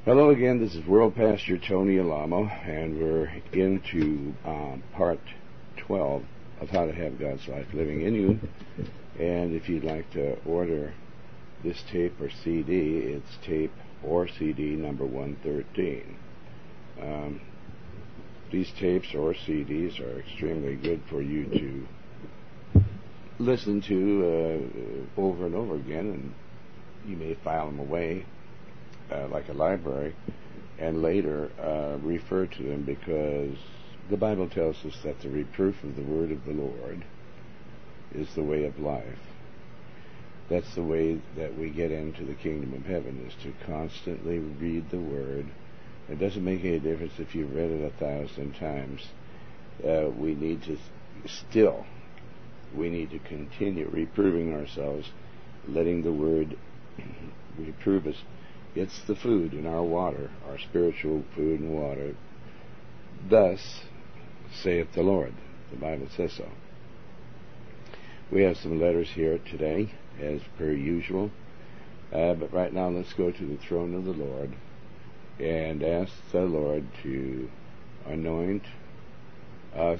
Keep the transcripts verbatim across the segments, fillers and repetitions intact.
Hello again, this is World Pastor Tony Alamo, and we're into um, part twelve of How to Have God's Life Living in You. And if you'd like to order this tape or C D, it's tape or C D number one thirteen. Um, these tapes or C Ds are extremely good for you to listen to uh, over and over again, and you may file them away Uh, like a library, and later uh, refer to them, because the Bible tells us that the reproof of the word of the Lord is the way of life. That's the way that we get into the kingdom of heaven, is to constantly read the word. It doesn't make any difference if you've read it a thousand times. Uh, we need to still, we need to continue reproving ourselves, letting the word reprove us. It's the food in our water, our spiritual food and water. Thus saith the Lord. The Bible says so. We have some letters here today, as per usual. Uh, but right now, let's go to the throne of the Lord and ask the Lord to anoint us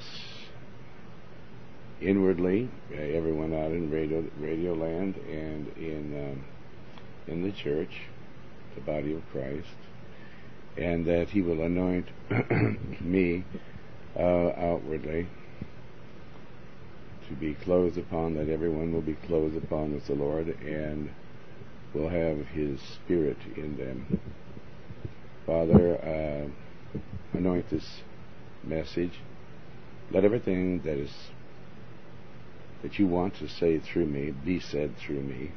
inwardly, uh, everyone out in radio, radio land and in um, in the church, the body of Christ, and that he will anoint me uh, outwardly to be clothed upon, that everyone will be clothed upon with the Lord and will have his Spirit in them. Father, uh, anoint this message. Let everything that is that you want to say through me be said through me,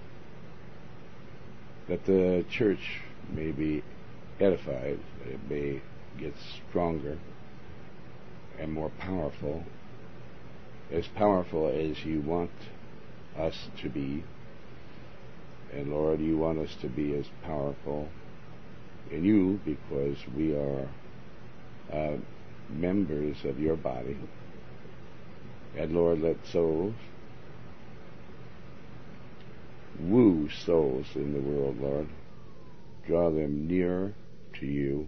that the church may be edified, that it may get stronger and more powerful, as powerful as you want us to be. And Lord, you want us to be as powerful in you, because we are uh, members of your body. And Lord, let souls woo souls in the world, Lord. Draw them nearer to you,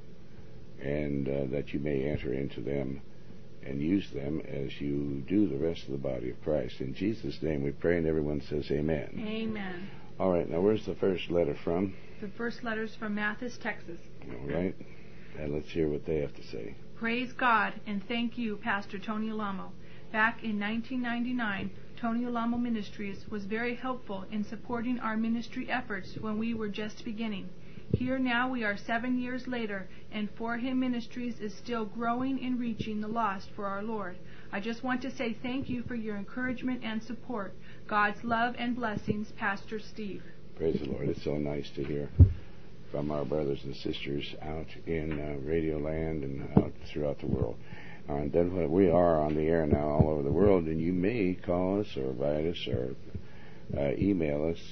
and uh, that you may enter into them and use them as you do the rest of the body of Christ. In Jesus' name we pray, and everyone says amen. Amen. All right, now where's the first letter from? The first letter's from Mathis, Texas. All right, and let's hear what they have to say. Praise God, and thank you, Pastor Tony Alamo. Back in nineteen ninety-nine, Tony Alamo Ministries was very helpful in supporting our ministry efforts when we were just beginning. Here now we are seven years later, and For Him Ministries is still growing and reaching the lost for our Lord. I just want to say thank you for your encouragement and support. God's love and blessings, Pastor Steve. Praise the Lord. It's so nice to hear from our brothers and sisters out in uh, Radio Land and out throughout the world. Uh, and then we are on the air now all over the world, and you may call us or write us or uh, email us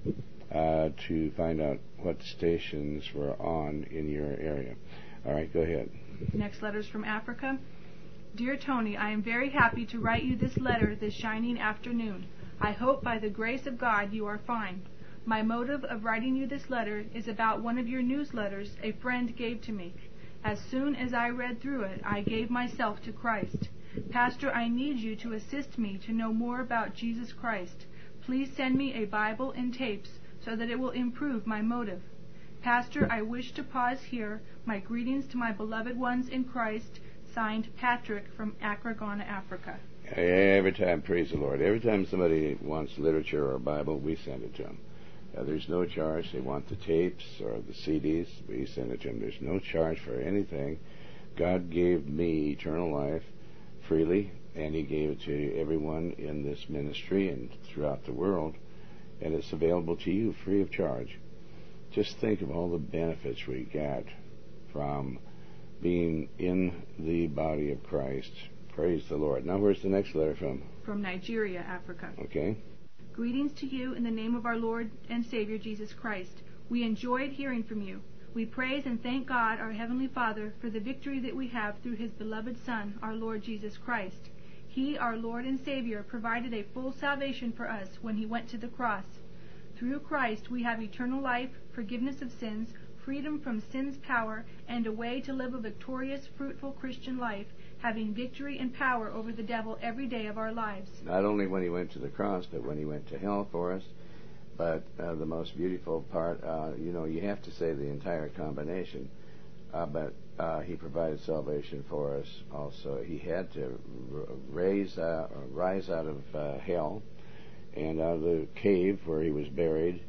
uh, to find out what stations we're on in your area. All right, go ahead. Next letter's from Africa. Dear Tony, I am very happy to write you this letter this shining afternoon. I hope by the grace of God you are fine. My motive of writing you this letter is about one of your newsletters a friend gave to me. As soon as I read through it, I gave myself to Christ. Pastor, I need you to assist me to know more about Jesus Christ. Please send me a Bible and tapes so that it will improve my motive. Pastor, I wish to pause here. My greetings to my beloved ones in Christ. Signed, Patrick from Accra, Ghana, Africa. Every time, praise the Lord, every time somebody wants literature or a Bible, we send it to them. Uh, there's no charge. They want the tapes or the C Ds, we send it to them. There's no charge for anything. God gave me eternal life freely, and He gave it to everyone in this ministry and throughout the world, and it's available to you free of charge. Just think of all the benefits we get from being in the body of Christ. Praise the Lord. Now, where's the next letter from? From Nigeria, Africa. Okay. Greetings to you in the name of our Lord and Savior Jesus Christ. We enjoyed hearing from you. We praise and thank God, our Heavenly Father, for the victory that we have through His beloved Son, our Lord Jesus Christ. He, our Lord and Savior, provided a full salvation for us when He went to the cross. Through Christ we have eternal life, forgiveness of sins, freedom from sin's power and a way to live a victorious, fruitful Christian life, having victory and power over the devil every day of our lives. Not only when he went to the cross, but when he went to hell for us. But uh, the most beautiful part, uh, you know, you have to say the entire combination. Uh, but uh, he provided salvation for us also. He had to r- raise, uh, rise out of uh, hell and out of the cave where he was buried,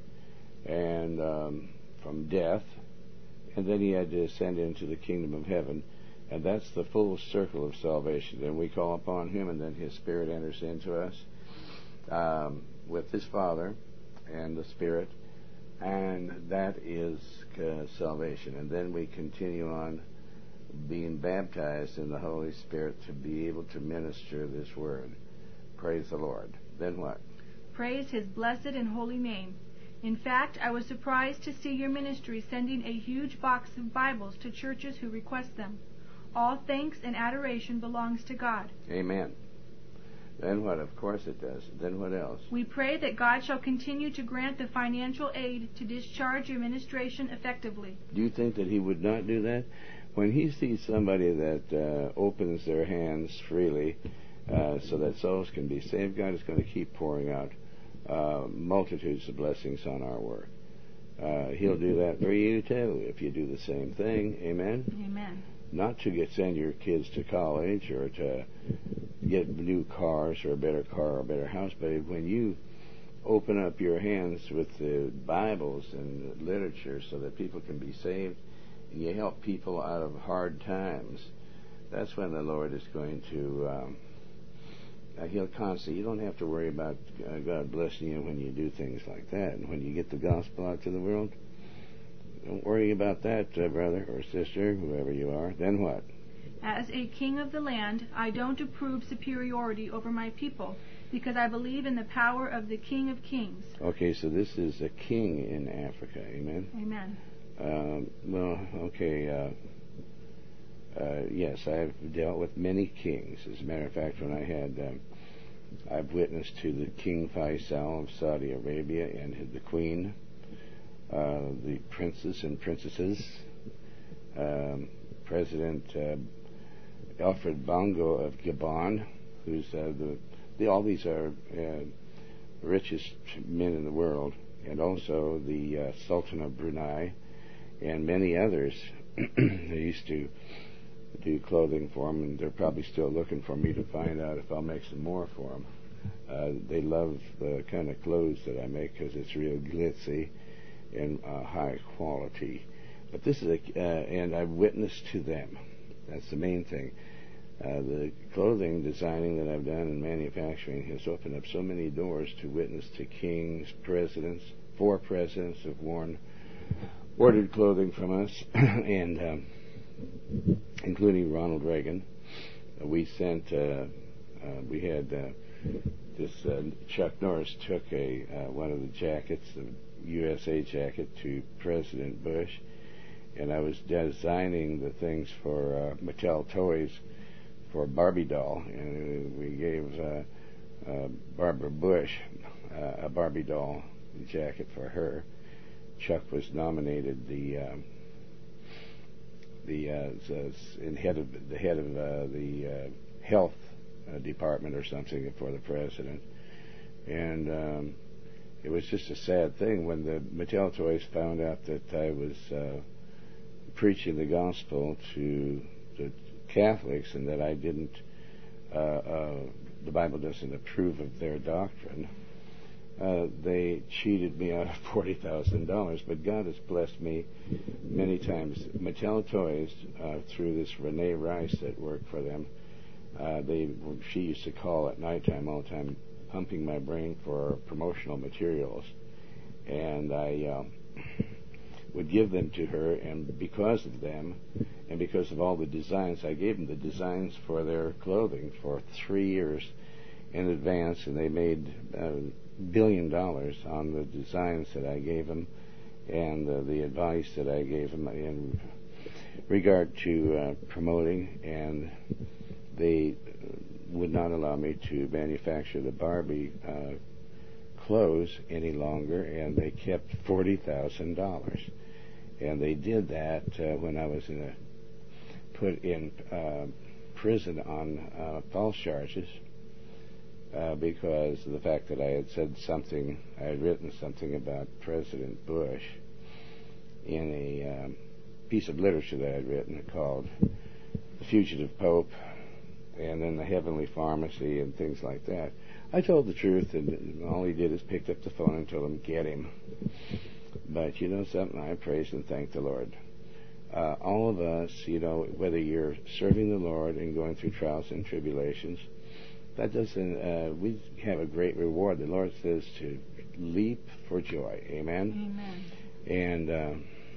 and um, from death, and then he had to ascend into the kingdom of heaven, and that's the full circle of salvation. Then we call upon him, and then his Spirit enters into us um, with his Father and the Spirit, and that is uh, salvation. And then we continue on being baptized in the Holy Spirit to be able to minister this word. Praise the Lord. Then what? Praise his blessed and holy name. In fact, I was surprised to see your ministry sending a huge box of Bibles to churches who request them. All thanks and adoration belongs to God. Amen. Then what? Of course it does. Then what else? We pray that God shall continue to grant the financial aid to discharge your ministration effectively. Do you think that he would not do that? When he sees somebody that uh, opens their hands freely uh, so that souls can be saved, God is going to keep pouring out uh, multitudes of blessings on our work. Uh, he'll do that for you too if you do the same thing. Amen? Amen. Not to get send your kids to college or to get new cars or a better car or a better house, but when you open up your hands with the Bibles and the literature so that people can be saved, and you help people out of hard times, that's when the Lord is going to, um, uh, he'll constantly, you don't have to worry about uh, God blessing you when you do things like that. And when you get the gospel out to the world, don't worry about that, uh, brother or sister, whoever you are. Then what? As a king of the land, I don't approve superiority over my people, because I believe in the power of the King of Kings. Okay, so this is a king in Africa, amen? Amen. Um, well, okay, uh, uh, yes, I've dealt with many kings. As a matter of fact, when I had, um, I've witnessed to the King Faisal of Saudi Arabia and the Queen, uh, the princes and princesses, um, President uh, Alfred Bongo of Gabon, who's uh, the, the, all these are uh, richest men in the world, and also the uh, Sultan of Brunei, and many others. They used to do clothing for them, and they're probably still looking for me to find out if I'll make some more for them. Uh, they love the kind of clothes that I make because it's real glitzy and uh, high quality. But this is a, uh, and I've witnessed to them. That's the main thing. Uh, the clothing designing that I've done in manufacturing has opened up so many doors to witness to kings, presidents. Four presidents have worn, ordered clothing from us, and um, including Ronald Reagan. Uh, we sent, uh, uh, we had uh, this, uh, Chuck Norris took a uh, one of the jackets, the U S A jacket, to President Bush, and I was designing the things for uh, Mattel Toys for Barbie doll, and we gave uh, uh, Barbara Bush uh, a Barbie doll jacket for her. Chuck was nominated the um, the uh, in head of the head of uh, the uh, health uh, department or something for the president, and um, it was just a sad thing when the Mattel Toys found out that I was uh, preaching the gospel to the Catholics and that I didn't, uh, uh, the Bible doesn't approve of their doctrine. Uh, they cheated me out of forty thousand dollars, but God has blessed me many times. Mattel Toys, uh, through this Renee Rice that worked for them, uh, they she used to call at nighttime all the time, pumping my brain for promotional materials, and I um, would give them to her, and because of them, and because of all the designs, I gave them the designs for their clothing for three years in advance, and they made a billion dollars on the designs that I gave them and uh, the advice that I gave them in regard to uh, promoting, and they would not allow me to manufacture the Barbie uh, clothes any longer, and they kept forty thousand dollars. And they did that uh, when I was in a, put in uh, prison on uh, false charges uh, because of the fact that I had said something, I had written something about President Bush in a um, piece of literature that I had written called The Fugitive Pope, and then The Heavenly Pharmacy and things like that. I told the truth, and all he did is picked up the phone and told him, get him. But you know something, I praise and thank the Lord. Uh, all of us, you know, whether you're serving the Lord and going through trials and tribulations, that doesn't, uh, we have a great reward. The Lord says to leap for joy. Amen? Amen. And, uh,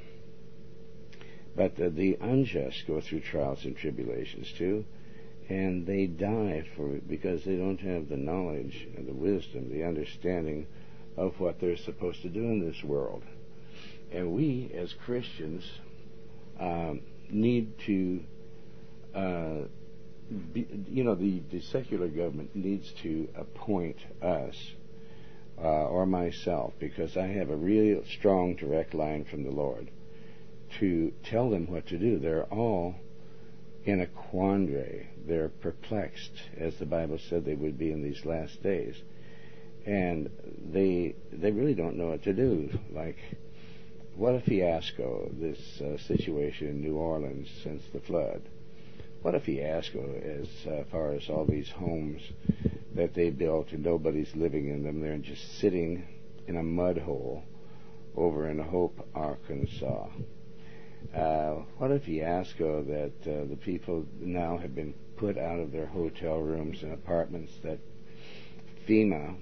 but the, the unjust go through trials and tribulations too, and they die for because they don't have the knowledge and the wisdom, the understanding of what they're supposed to do in this world. And we, as Christians, um, need to, uh, be, you know, the, the secular government needs to appoint us, uh, or myself, because I have a real strong direct line from the Lord, to tell them what to do. They're all in a quandary. They're perplexed, as the Bible said they would be in these last days. And they they really don't know what to do. Like, what a fiasco, this uh, situation in New Orleans since the flood. What a fiasco as uh, far as all these homes that they built and nobody's living in them. They're just sitting in a mud hole over in Hope, Arkansas. Uh, what a fiasco that uh, the people now have been put out of their hotel rooms and apartments that FEMA,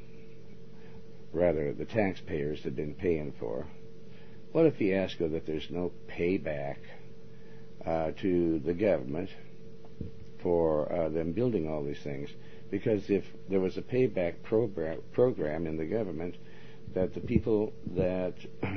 rather the taxpayers, have been paying for. What a fiasco that there's no payback uh, to the government for uh, them building all these things. Because if there was a payback program, program in the government, that the people that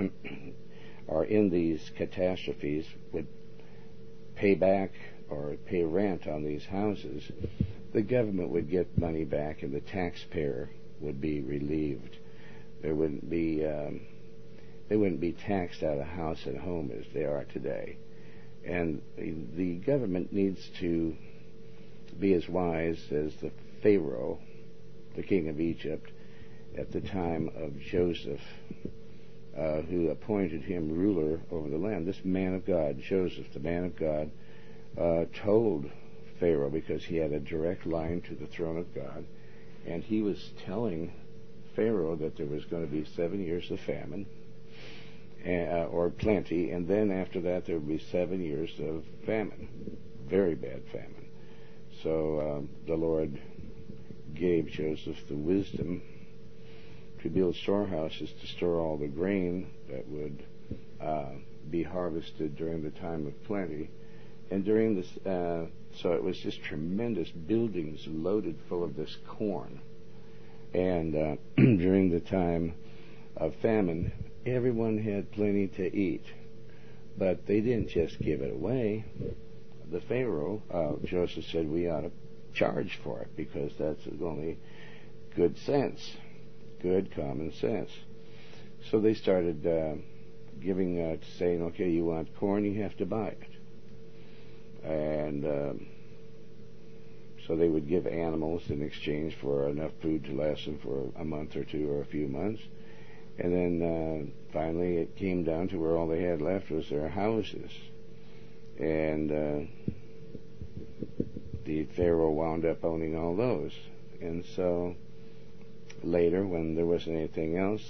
are in these catastrophes would pay back or pay rent on these houses, the government would get money back and the taxpayer would be relieved. There wouldn't be um, they wouldn't be taxed out of house and home as they are today. And the government needs to be as wise as the Pharaoh, the king of Egypt, at the time of Joseph, uh, who appointed him ruler over the land. This man of God, Joseph, the man of God, uh, told Pharaoh, because he had a direct line to the throne of God, and he was telling Pharaoh that there was going to be seven years of famine, uh, or plenty, and then after that there would be seven years of famine, very bad famine. So um, the Lord gave Joseph the wisdom to build storehouses to store all the grain that would uh, be harvested during the time of plenty. And during this, uh, so it was just tremendous buildings loaded full of this corn. And uh, during the time of famine, everyone had plenty to eat. But they didn't just give it away. The Pharaoh, uh, Joseph said, we ought to charge for it, because that's only good sense, good common sense. So they started uh, giving, uh, saying, okay, you want corn, you have to buy it. And um, so they would give animals in exchange for enough food to last them for a month or two or a few months. And then uh, finally it came down to where all they had left was their houses. And uh, the Pharaoh wound up owning all those. And so later, when there wasn't anything else,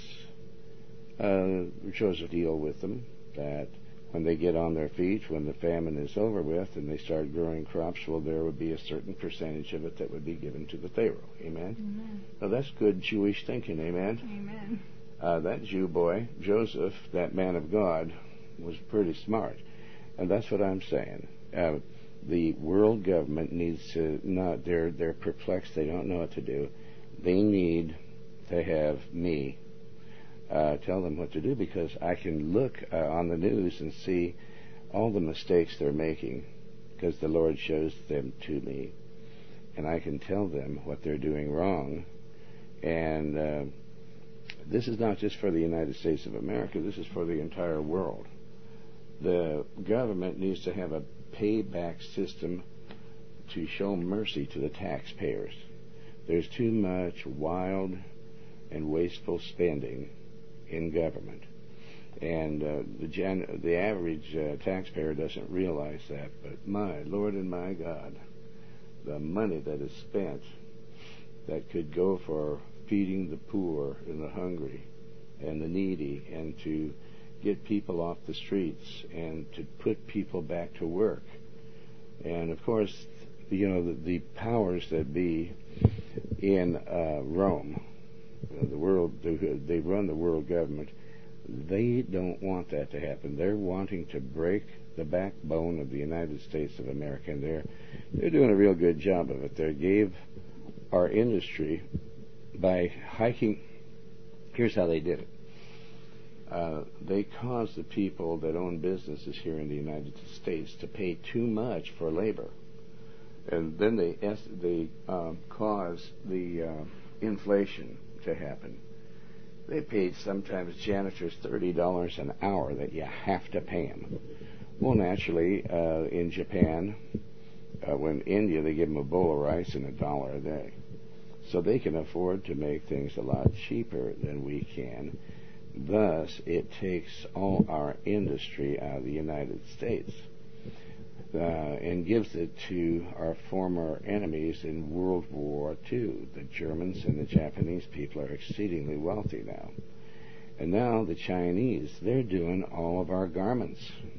uh, Joseph deal with them that when they get on their feet, when the famine is over with and they start growing crops, well, there would be a certain percentage of it that would be given to the Pharaoh. Amen? Amen. Now that's good Jewish thinking. Amen? Amen. Uh, that Jew boy, Joseph, that man of God, was pretty smart. And that's what I'm saying. Uh, the world government needs to not, they're, they're perplexed. They don't know what to do. They need to have me uh, tell them what to do, because I can look uh, on the news and see all the mistakes they're making, because the Lord shows them to me. And I can tell them what they're doing wrong. And uh, this is not just for the United States of America. This is for the entire world. The government needs to have a payback system to show mercy to the taxpayers. There's too much wild and wasteful spending in government. And uh, the, gen- the average uh, taxpayer doesn't realize that. But my Lord and my God, the money that is spent that could go for feeding the poor and the hungry and the needy, and to get people off the streets and to put people back to work. And of course, you know, the, the powers that be in uh, Rome, the world, they run the world government. They don't want that to happen. They're wanting to break the backbone of the United States of America, and they're they're doing a real good job of it. They gave our industry by hiking. Here's how they did it. Uh, they caused the people that own businesses here in the United States to pay too much for labor, and then they they uh, caused the uh, inflation to happen. They paid sometimes janitors thirty dollars an hour that you have to pay them. Well, naturally, uh, in Japan, uh, when India, they give them a bowl of rice and a dollar a day. So they can afford to make things a lot cheaper than we can. Thus, it takes all our industry out of the United States uh, and gives it to our former enemies in World War Two. The Germans and the Japanese people are exceedingly wealthy now. And now the Chinese, they're doing all of our garments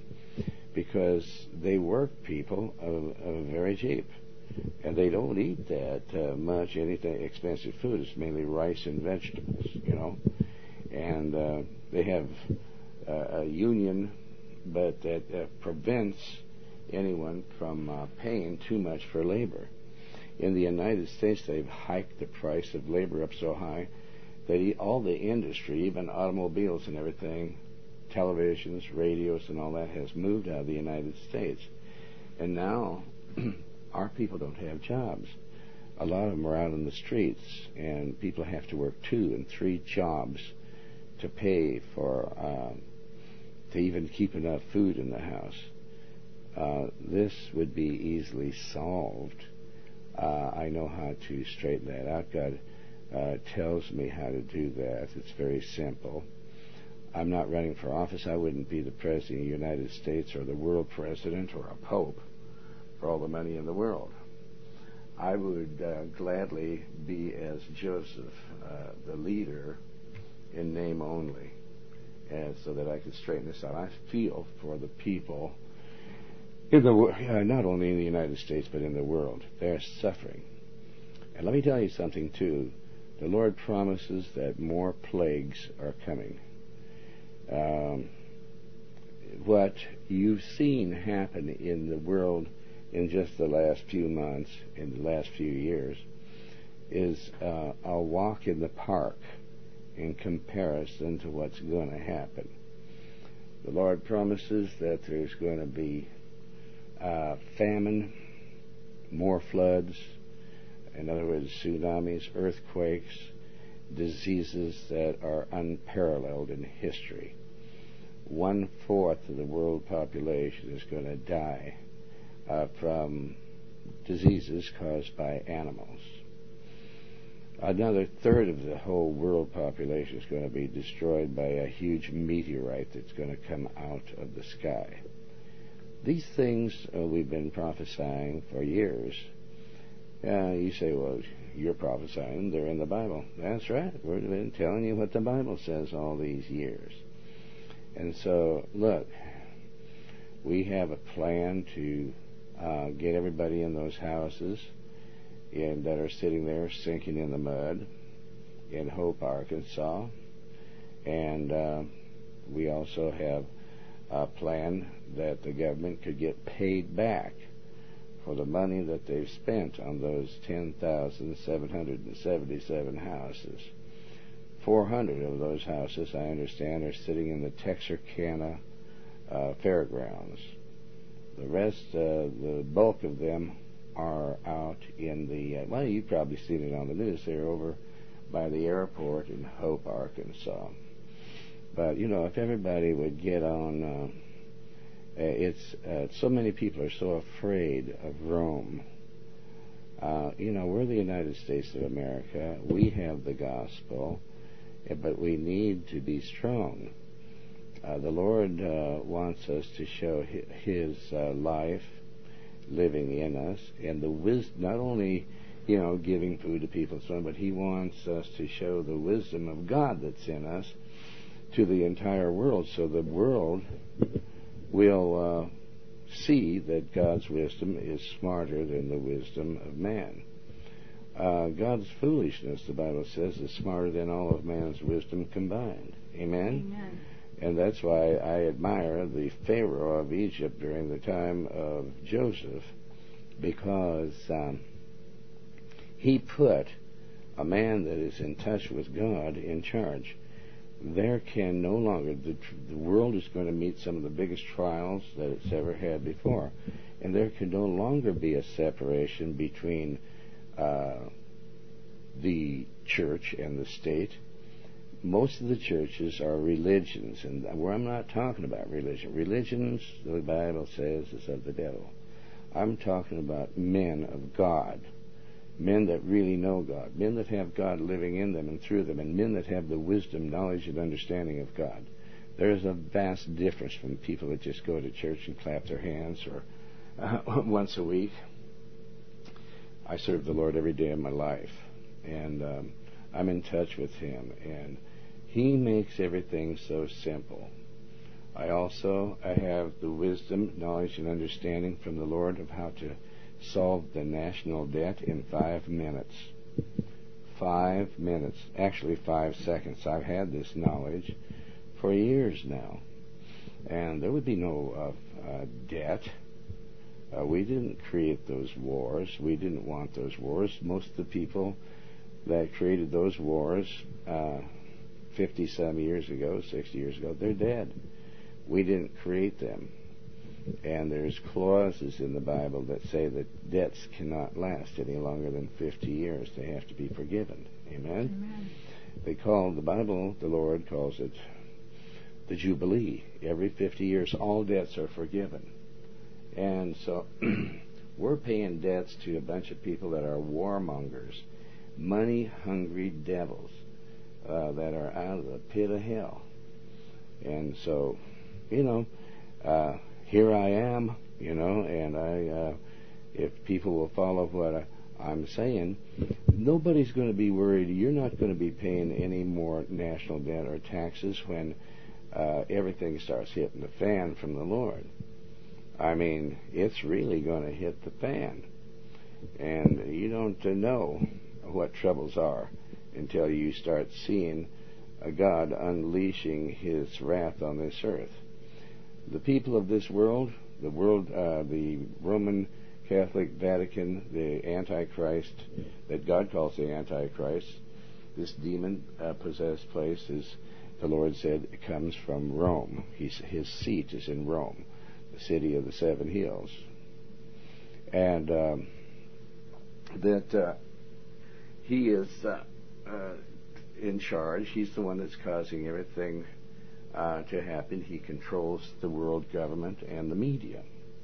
because they work people uh, uh, very cheap. And they don't eat that uh, much anything expensive food. It's mainly rice and vegetables, you know. And uh, they have uh, a union, but that uh, prevents anyone from uh, paying too much for labor. In the United States, they've hiked the price of labor up so high that all the industry, even automobiles and everything, televisions, radios, and all that, has moved out of the United States. And now our people don't have jobs. A lot of them are out in the streets, and people have to work two and three jobs to pay for, uh, to even keep enough food in the house. Uh, this would be easily solved. Uh, I know how to straighten that out. God uh, tells me how to do that. It's very simple. I'm not running for office. I wouldn't be the President of the United States or the world president or a pope for all the money in the world. I would uh, gladly be as Joseph, uh, the leader in name only, and so that I could straighten this out. I feel for the people in the uh, not only in the United States but in the world. They're suffering. And let me tell you something too. The Lord promises that more plagues are coming. Um, what you've seen happen in the world in just the last few months, in the last few years, is uh, a walk in the park in comparison to what's going to happen. The Lord promises that there's going to be uh, famine, more floods, in other words, tsunamis, earthquakes, diseases that are unparalleled in history. One-fourth of the world population is going to die uh, from diseases caused by animals. Another third of the whole world population is going to be destroyed by a huge meteorite that's going to come out of the sky. These things uh, we've been prophesying for years. Uh, you say, well, you're prophesying, they're in the Bible. That's right. We've been telling you what the Bible says all these years. And so, look, we have a plan to uh, get everybody in those houses and that are sitting there sinking in the mud in Hope, Arkansas. And uh, we also have a plan that the government could get paid back for the money that they've spent on those ten thousand seven hundred seventy-seven houses. four hundred of those houses, I understand, are sitting in the Texarkana uh, fairgrounds. The rest, uh, the bulk of them are out in the, uh, well, you've probably seen it on the news. They're over by the airport in Hope, Arkansas. But, you know, if everybody would get on it's uh, so many people are so afraid of Rome. Uh, you know, we're the United States of America. We have the gospel, but we need to be strong. Uh, the Lord uh, wants us to show His uh, life living in us, and the wisdom, not only, you know, giving food to people and so on, but He wants us to show the wisdom of God that's in us to the entire world, so the world will uh, see that God's wisdom is smarter than the wisdom of man. Uh, God's foolishness, the Bible says, is smarter than all of man's wisdom combined. Amen? Amen. And that's why I admire the Pharaoh of Egypt during the time of Joseph, because um, he put a man that is in touch with God in charge. There can no longer, the, the world is going to meet some of the biggest trials that it's ever had before, and there can no longer be a separation between uh, the church and the state. Most of the churches are religions, and where I'm not talking about religion. Religions, the Bible says, is of the devil. I'm talking about men of God, men that really know God, men that have God living in them and through them, and men that have the wisdom, knowledge, and understanding of God. There's a vast difference from people that just go to church and clap their hands or uh, once a week. I serve the Lord every day of my life, and um, I'm in touch with Him, and He makes everything so simple. I also I have the wisdom, knowledge, and understanding from the Lord of how to solve the national debt in five minutes. Five minutes. Actually, five seconds. I've had this knowledge for years now. And there would be no uh, uh, debt. Uh, we didn't create those wars. We didn't want those wars. Most of the people that created those wars uh, fifty-some years ago, sixty years ago, they're dead. We didn't create them. And there's clauses in the Bible that say that debts cannot last any longer than fifty years. They have to be forgiven. Amen? Amen. They call the Bible, the Lord calls it the Jubilee. Every fifty years, all debts are forgiven. And so we're paying debts to a bunch of people that are warmongers, money-hungry devils uh, that are out of the pit of hell. And so, you know, uh, here I am, you know, and I, uh, if people will follow what I, I'm saying, nobody's going to be worried. You're not going to be paying any more national debt or taxes when uh, everything starts hitting the fan from the Lord. I mean, it's really going to hit the fan. And you don't know what troubles are until you start seeing a God unleashing His wrath on this earth. The people of this world, the world, uh, the Roman Catholic Vatican, the Antichrist, that God calls the Antichrist, this demon-possessed uh, place, is, the Lord said, it comes from Rome. He's, his seat is in Rome, the city of the seven hills. And um, that uh, he is uh, uh, in charge. He's the one that's causing everything uh, to happen. He controls the world government and the media.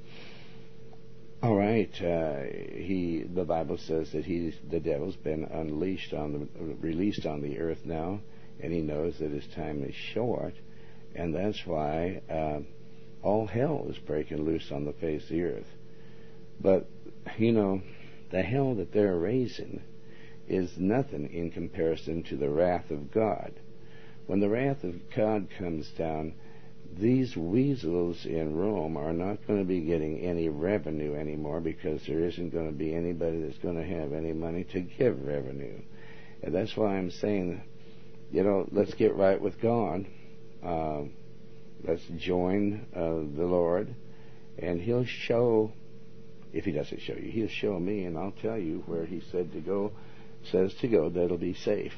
All right. Uh, he, the Bible says that he's, the devil's been unleashed on the, released on the earth now, and he knows that his time is short, and that's why uh, all hell is breaking loose on the face of the earth. But, you know, the hell that they're raising is nothing in comparison to the wrath of God. When the wrath of God comes down, these weasels in Rome are not going to be getting any revenue anymore, because there isn't going to be anybody that's going to have any money to give revenue. And that's why I'm saying, you know, let's get right with God. Uh, let's join uh, the Lord, and He'll show, if He doesn't show you, He'll show me, and I'll tell you where He said to go, says to go, that'll be safe.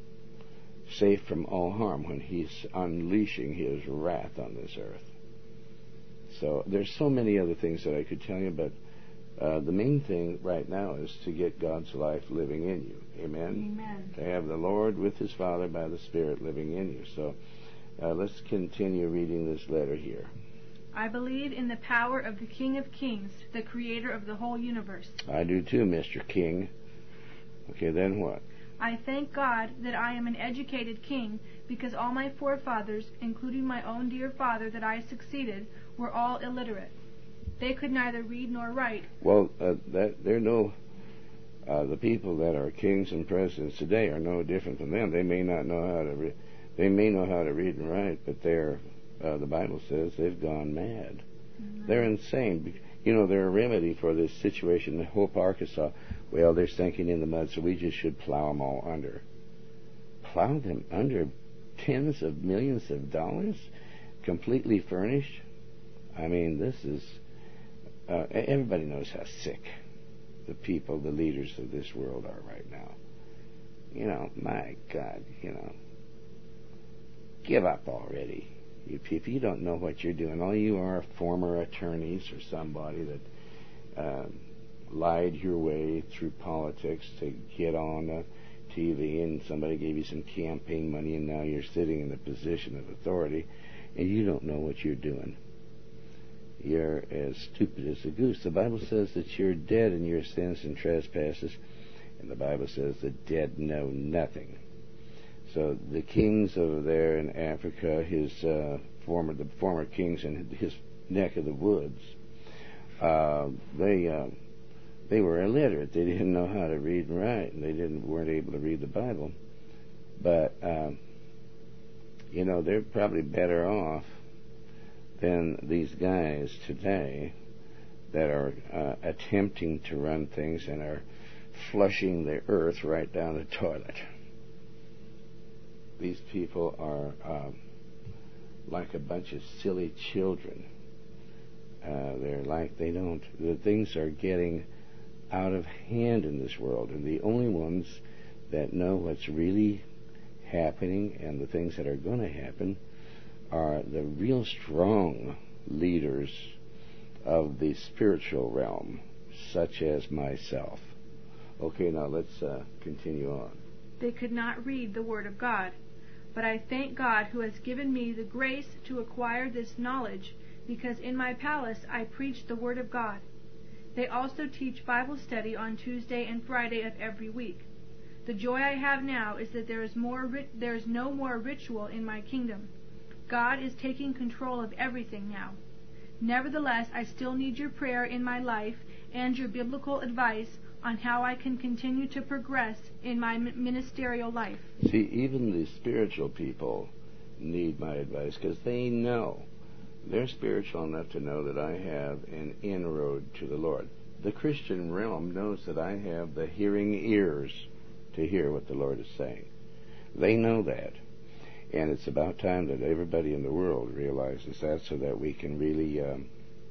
Safe from all harm when He's unleashing His wrath on this earth. So there's so many other things that I could tell you, but uh, the main thing right now is to get God's life living in you. Amen? Amen. To have the Lord with His Father by the Spirit living in you. So uh, let's continue reading this letter here. I believe in the power of the King of Kings, the creator of the whole universe. I do too, Mister King. Okay, then what? I thank God that I am an educated king because all my forefathers, including my own dear father that I succeeded, were all illiterate. They could neither read nor write. Well, uh, that they're no... Uh, the people that are kings and presidents today are no different from them. They may not know how to read. They may know how to read and write, but they're, uh, the Bible says they've gone mad. Mm-hmm. They're insane. You know, they're a remedy for this situation in Hope, Arkansas. Well, they're sinking in the mud, so we just should plow them all under. Plow them under tens of millions of dollars? Completely furnished? I mean, this is... Uh, everybody knows how sick the people, the leaders of this world are right now. You know, my God, you know. Give up already. You people, you don't know what you're doing. All you are former attorneys or somebody that uh, lied your way through politics to get on the T V, and somebody gave you some campaign money, and now you're sitting in a position of authority, and you don't know what you're doing. You're as stupid as a goose. The Bible says that you're dead in your sins and trespasses, and the Bible says the dead know nothing. So the kings over there in Africa, his uh, former the former kings in his neck of the woods, uh, they uh, they were illiterate. They didn't know how to read and write, and they didn't weren't able to read the Bible. But um, you know, they're probably better off than these guys today that are uh, attempting to run things and are flushing the earth right down the toilet. These people are uh, like a bunch of silly children. Uh, they're like they don't. The things are getting out of hand in this world, and the only ones that know what's really happening and the things that are going to happen are the real strong leaders of the spiritual realm, such as myself. Okay, now let's uh, continue on. They could not read the Word of God, but I thank God who has given me the grace to acquire this knowledge, because in my palace I preach the Word of God. They also teach Bible study on Tuesday and Friday of every week. The joy I have now is that there is more ri- there is no more ritual in my kingdom. God is taking control of everything now. Nevertheless, I still need your prayer in my life and your biblical advice on how I can continue to progress in my ministerial life. See, even the spiritual people need my advice because they know. They're spiritual enough to know that I have an inroad to the Lord. The Christian realm knows that I have the hearing ears to hear what the Lord is saying. They know that. And it's about time that everybody in the world realizes that so that we can really um,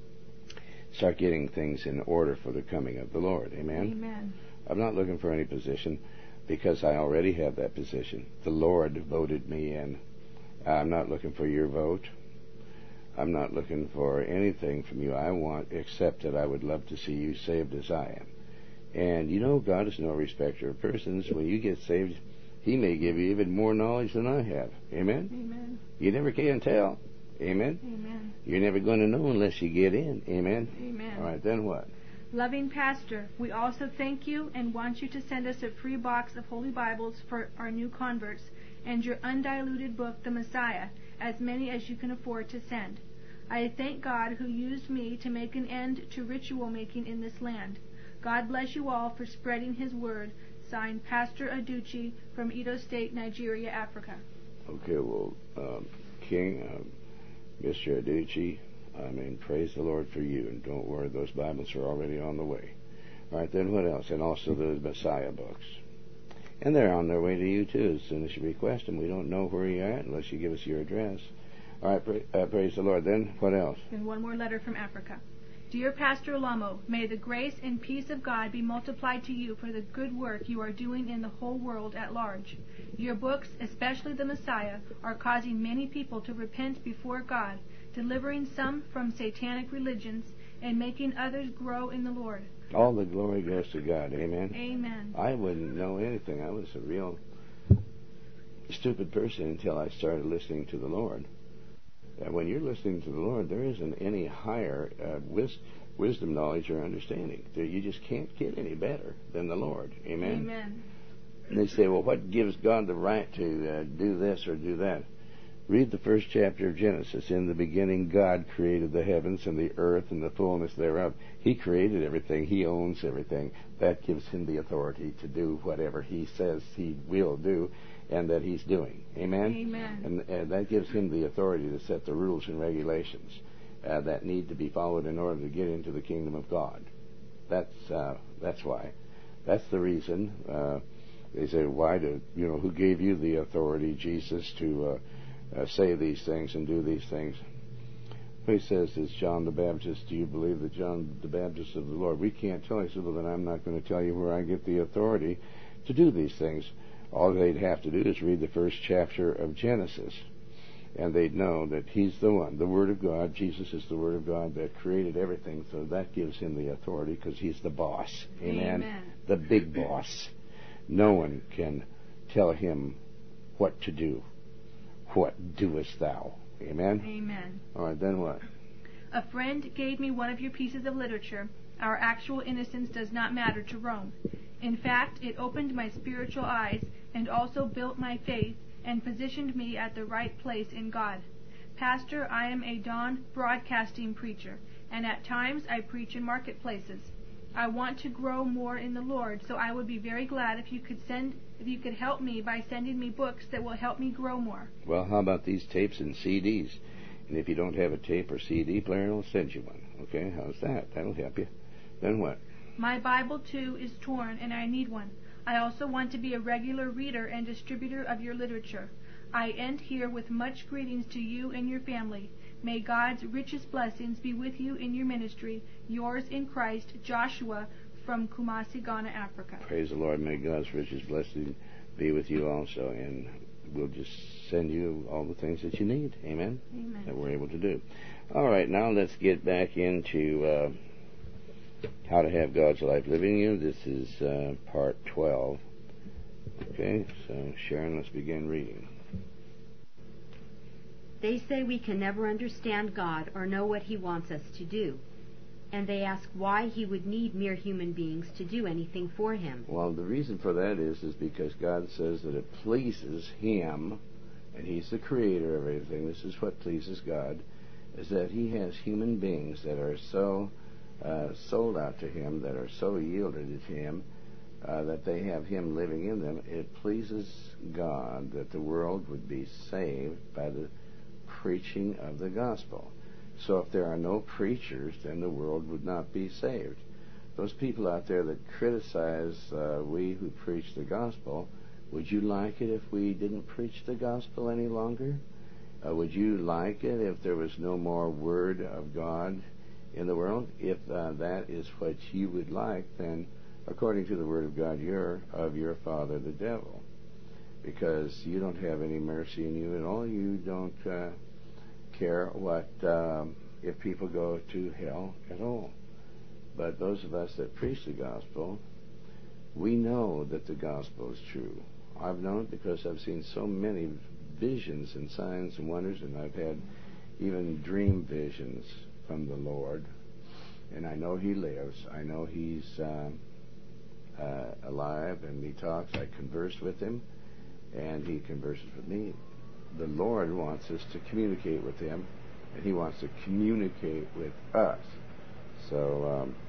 start getting things in order for the coming of the Lord. Amen? Amen. I'm not looking for any position because I already have that position. The Lord voted me in. I'm not looking for your vote. I'm not looking for anything from you. I want, except that I would love to see you saved as I am. And you know, God is no respecter of persons. When you get saved, He may give you even more knowledge than I have. Amen? Amen. You never can tell. Amen? Amen. You're never going to know unless you get in. Amen? Amen. All right, then what? Loving Pastor, we also thank you and want you to send us a free box of Holy Bibles for our new converts and your undiluted book, The Messiah, as many as you can afford to send. I thank God who used me to make an end to ritual making in this land. God bless you all for spreading His word. Signed, Pastor Aduchi from Edo State, Nigeria, Africa. Okay, well, um, King, um, Mister Aduchi, I mean, praise the Lord for you, and don't worry, those Bibles are already on the way. All right, then what else? And also the Messiah books. And they're on their way to you, too, as soon as you request them. We don't know where you're at unless you give us your address. All right, pra- uh, praise the Lord. Then what else? And one more letter from Africa. Dear Pastor Alamo, may the grace and peace of God be multiplied to you for the good work you are doing in the whole world at large. Your books, especially the Messiah, are causing many people to repent before God, delivering some from satanic religions, and making others grow in the Lord. All the glory goes to God. Amen? Amen. I wouldn't know anything. I was a real stupid person until I started listening to the Lord. Uh, when you're listening to the Lord, there isn't any higher uh, wis- wisdom, knowledge, or understanding. There, you just can't get any better than the Lord. Amen? Amen. And they say, well, what gives God the right to uh, do this or do that? Read the first chapter of Genesis. In the beginning, God created the heavens and the earth and the fullness thereof. He created everything. He owns everything. That gives him the authority to do whatever he says he will do and that he's doing. Amen? Amen. And, and that gives him the authority to set the rules and regulations uh, that need to be followed in order to get into the kingdom of God. That's uh, that's why. That's the reason. Uh, they say, why do, you know, who gave you the authority, Jesus, to... Uh, Uh, say these things and do these things. He says, is John the Baptist, do you believe that John the Baptist of the Lord? We can't tell. He said, well, then I'm not going to tell you where I get the authority to do these things. All they'd have to do is read the first chapter of Genesis, and they'd know that he's the one, the Word of God. Jesus is the Word of God that created everything, so that gives him the authority because he's the boss. Amen? Amen. The big boss. No one can tell him what to do. What doest thou? Amen? Amen. All right, then what? A friend gave me one of your pieces of literature. Our actual innocence does not matter to Rome. In fact, it opened my spiritual eyes and also built my faith and positioned me at the right place in God. Pastor, I am a dawn broadcasting preacher, and at times I preach in marketplaces. I want to grow more in the Lord, so I would be very glad if you could send if you could help me by sending me books that will help me grow more. Well, how about these tapes and C Ds? And if you don't have a tape or C D player, I'll send you one. Okay, how's that? That'll help you. Then what? My Bible, too, is torn, and I need one. I also want to be a regular reader and distributor of your literature. I end here with much greetings to you and your family. May God's richest blessings be with you in your ministry. Yours in Christ, Joshua, from Kumasi, Ghana, Africa. Praise the Lord. May God's richest blessing be with you also, and we'll just send you all the things that you need. Amen? Amen. That we're able to do. All right, now let's get back into uh, how to have God's life living in you. This is uh, part twelve. Okay, so Sharon, let's begin reading. They say we can never understand God or know what He wants us to do. And they ask why He would need mere human beings to do anything for Him. Well, the reason for that is, is because God says that it pleases Him, and He's the creator of everything. This is what pleases God, is that He has human beings that are so uh, sold out to Him, that are so yielded to Him, uh, that they have Him living in them. It pleases God that the world would be saved by the preaching of the gospel. So if there are no preachers, then the world would not be saved. Those people out there that criticize uh, we who preach the gospel, would you like it if we didn't preach the gospel any longer? Uh, would you like it if there was no more word of God in the world? If uh, that is what you would like, then according to the word of God, you're of your father the devil, because you don't have any mercy in you at all. You don't uh, care what um, if people go to hell at all. But those of us that preach the gospel, we know that the gospel is true. I've known it because I've seen so many visions and signs and wonders, and I've had even dream visions from the Lord. And I know He lives. I know He's um, uh, alive, and He talks. I converse with Him, and He converses with me. The Lord wants us to communicate with Him, and He wants to communicate with us. So um,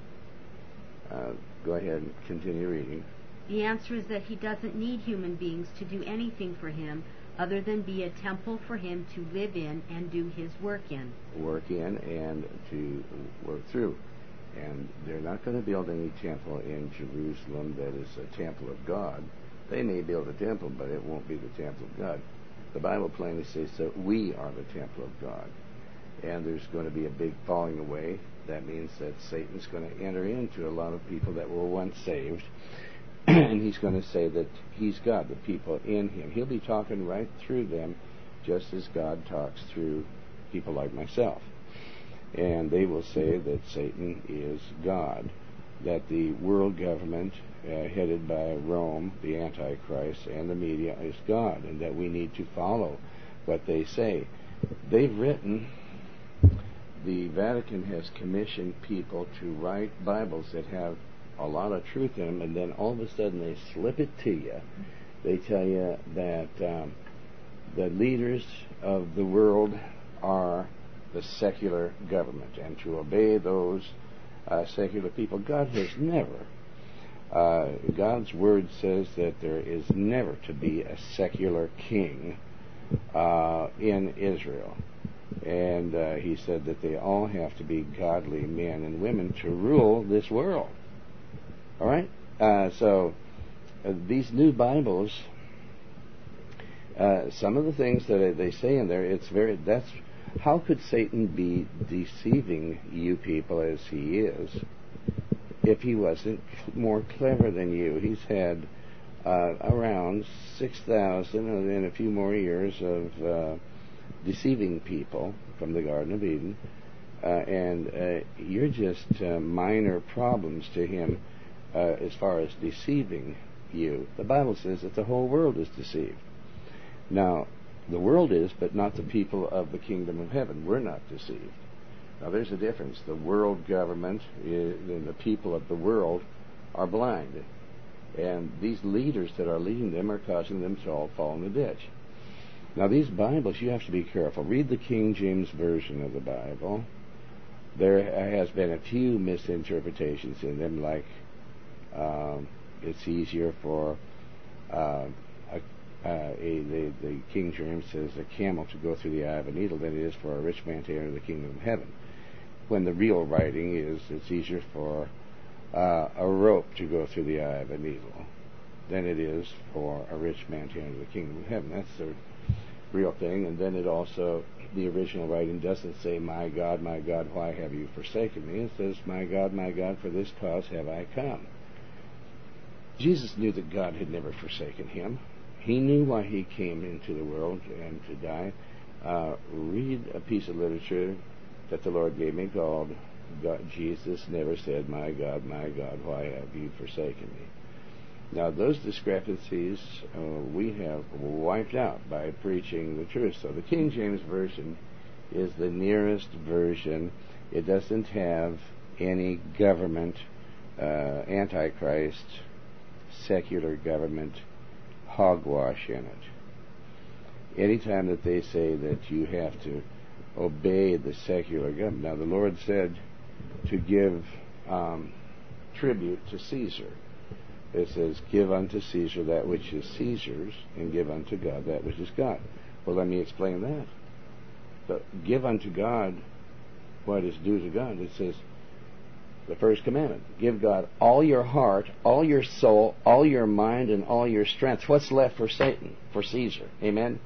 uh, go ahead and continue reading. The answer is that He doesn't need human beings to do anything for Him other than be a temple for Him to live in and do His work in. Work in and to work through. And they're not going to build any temple in Jerusalem that is a temple of God. They may build a temple, but it won't be the temple of God. The Bible plainly says that we are the temple of God. And there's going to be a big falling away. That means that Satan's going to enter into a lot of people that were once saved. And he's going to say that he's God, the people in him. He'll be talking right through them, just as God talks through people like myself. And they will say that Satan is God, that the world government uh, headed by Rome, the Antichrist, and the media is God, and that we need to follow what they say. they've written, the Vatican has commissioned people to write Bibles that have a lot of truth in them, and then all of a sudden they slip it to you. They tell you that um, the leaders of the world are the secular government, and to obey those uh, secular people. God has never, uh, God's word says that there is never to be a secular king uh, in Israel. And uh, he said that they all have to be godly men and women to rule this world. All right? Uh, so uh, these new Bibles, uh, some of the things that they say in there, it's very, that's, how could Satan be deceiving you people as he is if he wasn't more clever than you? He's had uh, around six thousand and a few more years of uh, deceiving people from the Garden of Eden, uh, and uh, you're just uh, minor problems to him uh, as far as deceiving you. The Bible says that the whole world is deceived. Now, the world is, but not the people of the kingdom of heaven. We're not deceived. Now, there's a difference. The world government is, and the people of the world are blind, and these leaders that are leading them are causing them to all fall in the ditch. Now, these Bibles, you have to be careful. Read the King James Version of the Bible. There has been a few misinterpretations in them, like um, it's easier for uh, a, uh, a, the, the King James says a camel to go through the eye of a needle than it is for a rich man to enter the kingdom of heaven. When the real writing is it's easier for uh, a rope to go through the eye of a needle than it is for a rich man to enter the kingdom of heaven. That's the real thing. And then it also, the original writing doesn't say, my God, my God, why have you forsaken me? It says, my God, my God, for this cause have I come. Jesus knew that God had never forsaken him. He knew why he came into the world and to die. Uh, read a piece of literature that the Lord gave me called God, Jesus Never Said, My God, My God, Why Have You Forsaken Me? Now, those discrepancies uh, we have wiped out by preaching the truth. So the King James Version is the nearest version. It doesn't have any government, uh, antichrist, secular government hogwash in it. Anytime that they say that you have to obey the secular government. Now, the Lord said to give um, tribute to Caesar. It says, give unto Caesar that which is Caesar's, and give unto God that which is God. Well, let me explain that. But give unto God what is due to God. It says, the first commandment, give God all your heart, all your soul, all your mind, and all your strength. What's left for Satan, for Caesar? Amen?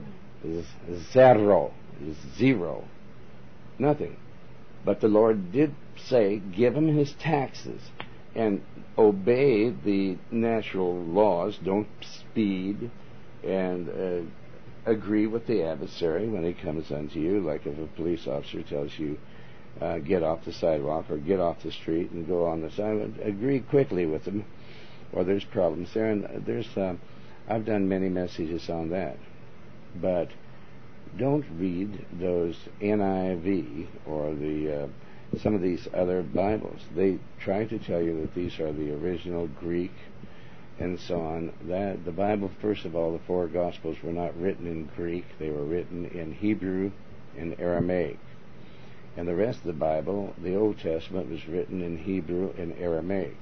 Zero. Zero. Nothing. But the Lord did say, give him his taxes and obey the natural laws. Don't speed, and uh, agree with the adversary when he comes unto you. Like if a police officer tells you, uh, get off the sidewalk or get off the street and go on the sidewalk, agree quickly with them, or there's problems there. And there's, uh, I've done many messages on that. But don't read those N I V or the uh, some of these other Bibles. They try to tell you that these are the original Greek and so on. That the Bible, first of all, the four Gospels were not written in Greek. They were written in Hebrew and Aramaic. And the rest of the Bible, the Old Testament, was written in Hebrew and Aramaic.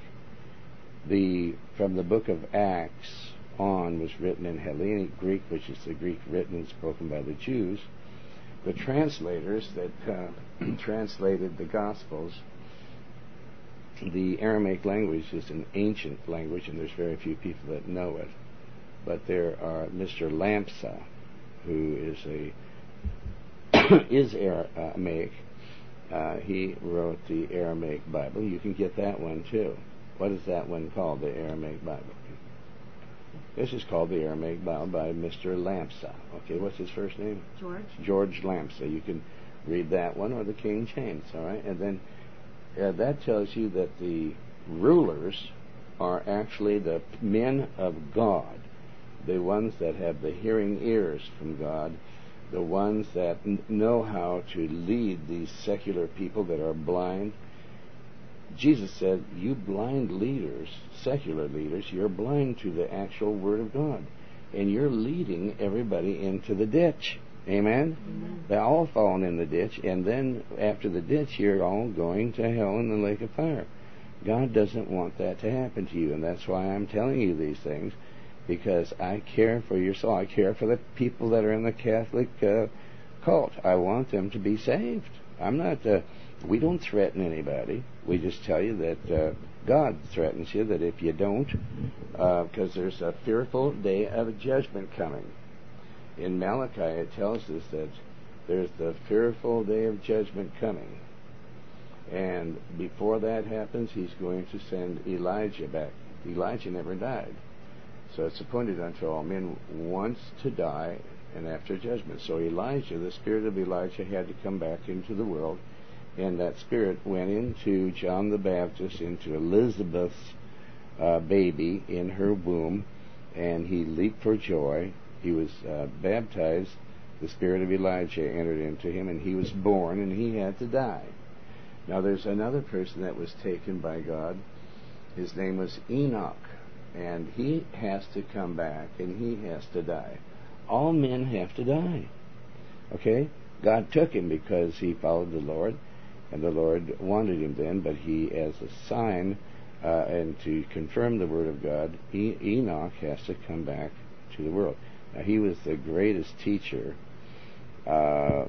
The from the book of Acts on was written in Hellenic Greek, which is the Greek written and spoken by the Jews. The translators that uh, translated the Gospels, the Aramaic language is an ancient language, and there's very few people that know it. But there are Mister Lamsa, who is a is Aramaic. Uh, he wrote the Aramaic Bible. You can get that one too. What is that one called? The Aramaic Bible. This is called the Aramaic Bible by Mister Lamsa. Okay, what's his first name? George. George Lamsa. You can read that one or the King James, all right? And then uh, that tells you that the rulers are actually the men of God, the ones that have the hearing ears from God, the ones that n- know how to lead these secular people that are blind. Jesus said, you blind leaders, secular leaders, you're blind to the actual Word of God. And you're leading everybody into the ditch. Amen? Amen. They're all falling in the ditch, and then after the ditch, you're all going to hell in the lake of fire. God doesn't want that to happen to you, and that's why I'm telling you these things, because I care for your soul. I care for the people that are in the Catholic uh, cult. I want them to be saved. I'm not, uh, we don't threaten anybody. We just tell you that uh, God threatens you, that if you don't, because uh, there's a fearful day of judgment coming. In Malachi, it tells us that there's the fearful day of judgment coming. And before that happens, he's going to send Elijah back. Elijah never died. So it's appointed unto all men once to die and after judgment. So Elijah, the spirit of Elijah, had to come back into the world. And that spirit went into John the Baptist, into Elizabeth's uh, baby in her womb, and he leaped for joy. He was uh, baptized. The spirit of Elijah entered into him, and he was born, and he had to die. Now there's another person that was taken by God. His name was Enoch, and he has to come back, and he has to die. All men have to die. Okay? God took him because he followed the Lord, and the Lord wanted him then, but he, as a sign uh, and to confirm the Word of God, e- Enoch has to come back to the world. Now, he was the greatest teacher. Uh,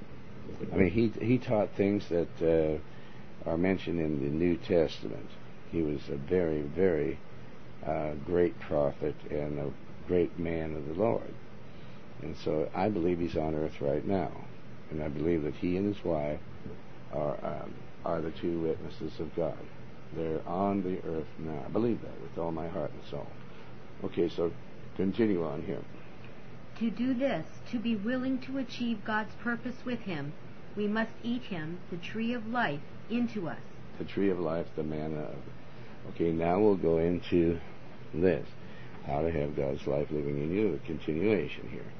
I mean, he he taught things that uh, are mentioned in the New Testament. He was a very, very uh, great prophet and a great man of the Lord. And so I believe he's on earth right now. And I believe that he and his wife are um, are the two witnesses of God. They're on the earth now. I believe that with all my heart and soul. Okay, so continue on here. To do this, to be willing to achieve God's purpose with him, we must eat him, the tree of life, into us. The tree of life, the manna of... Okay, now we'll go into this. How to have God's life living in you. A continuation here.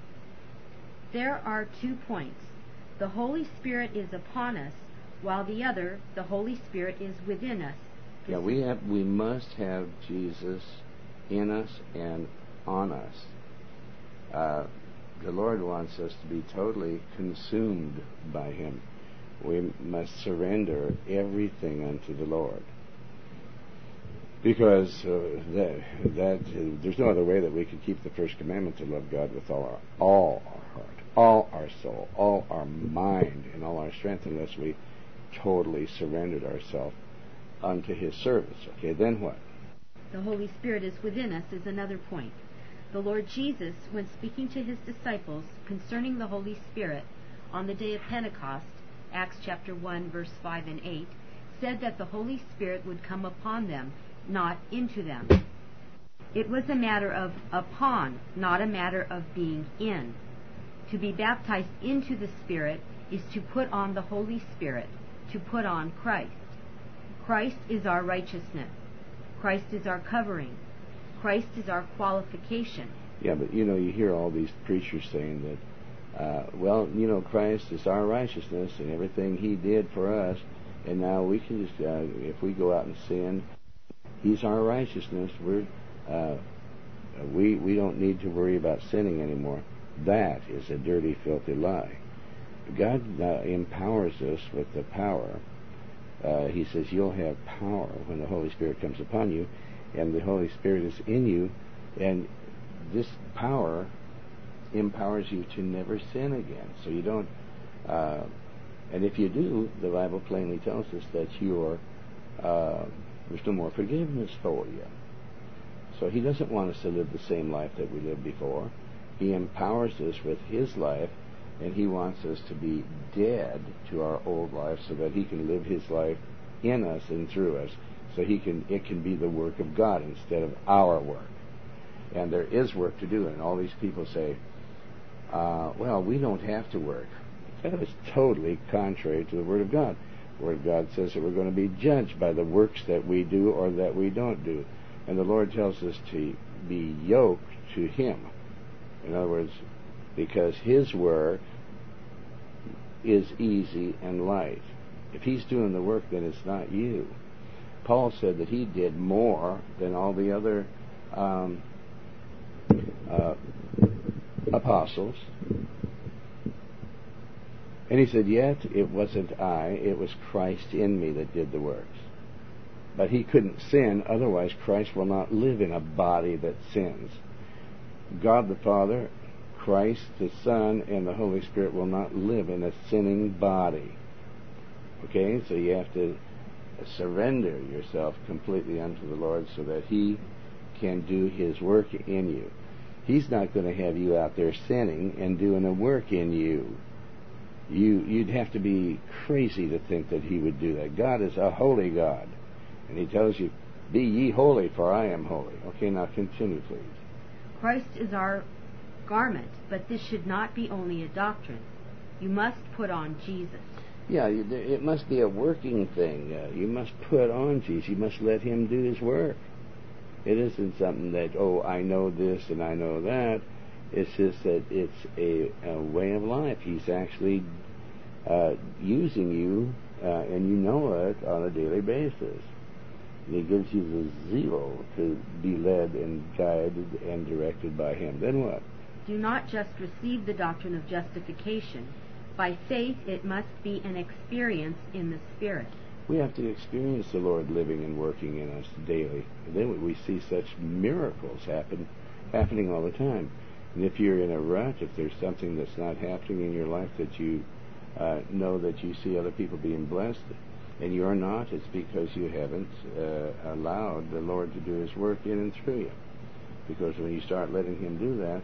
There are two points. The Holy Spirit is upon us, while the other, the Holy Spirit, is within us. This yeah, we have. We must have Jesus in us and on us. Uh, the Lord wants us to be totally consumed by him. We must surrender everything unto the Lord. Because uh, that, that uh, there's no other way that we can keep the first commandment to love God with all our, all our heart, all our soul, all our mind, and all our strength, unless we totally surrendered ourselves unto his service. Okay, then what? The Holy Spirit is within us is another point. The Lord Jesus, when speaking to his disciples concerning the Holy Spirit on the day of Pentecost, Acts chapter one, verse five and eight, said that the Holy Spirit would come upon them, not into them. It was a matter of upon, not a matter of being in. To be baptized into the Spirit is to put on the Holy Spirit, to put on Christ. Christ is our righteousness. Christ is our covering. Christ is our qualification. Yeah, but you know, you hear all these preachers saying that, uh, well, you know, Christ is our righteousness and everything he did for us, and now we can just, uh, if we go out and sin, he's our righteousness. We're, uh, we, we don't need to worry about sinning anymore. That is a dirty, filthy lie. God uh, empowers us with the power. Uh, he says you'll have power when the Holy Spirit comes upon you, and the Holy Spirit is in you, and this power empowers you to never sin again. So you don't, uh, and if you do, the Bible plainly tells us that you're, uh, there's no more forgiveness for you. So he doesn't want us to live the same life that we lived before. He empowers us with his life, and he wants us to be dead to our old life so that he can live his life in us and through us. So he can, it can be the work of God instead of our work. And there is work to do. And all these people say, uh, well, we don't have to work. That is totally contrary to the Word of God. The Word of God says that we're going to be judged by the works that we do or that we don't do. And the Lord tells us to be yoked to him. In other words, because his work is easy and light. If he's doing the work, then it's not you. Paul said that he did more than all the other um, uh, apostles. And he said, yet it wasn't I, it was Christ in me that did the works. But he couldn't sin, otherwise Christ will not live in a body that sins. God the Father, Christ the Son, and the Holy Spirit will not live in a sinning body. Okay, so you have to surrender yourself completely unto the Lord so that he can do his work in you. He's not going to have you out there sinning and doing a work in you. You, you'd have to be crazy to think that he would do that. God is a holy God. And he tells you, be ye holy, for I am holy. Okay, now continue, please. Christ is our garment, but this should not be only a doctrine. You must put on Jesus. Yeah, it must be a working thing. Uh, you must put on Jesus. You must let him do his work. It isn't something that, oh, I know this and I know that. It's just that it's a, a way of life. He's actually uh, using you, uh, and you know it on a daily basis. And he gives you the zeal to be led and guided and directed by him. Then what? Do not just receive the doctrine of justification. By faith, it must be an experience in the Spirit. We have to experience the Lord living and working in us daily. And then we see such miracles happen, happening all the time. And if you're in a rut, if there's something that's not happening in your life that you uh, know that you see other people being blessed, and you're not, it's because you haven't uh, allowed the Lord to do his work in and through you. Because when you start letting him do that,